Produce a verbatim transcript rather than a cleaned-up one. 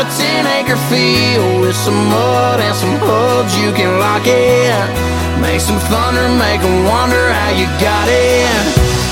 ten acre field with some mud and some hubs you can lock in. Make some thunder, make 'em wonder how you got in.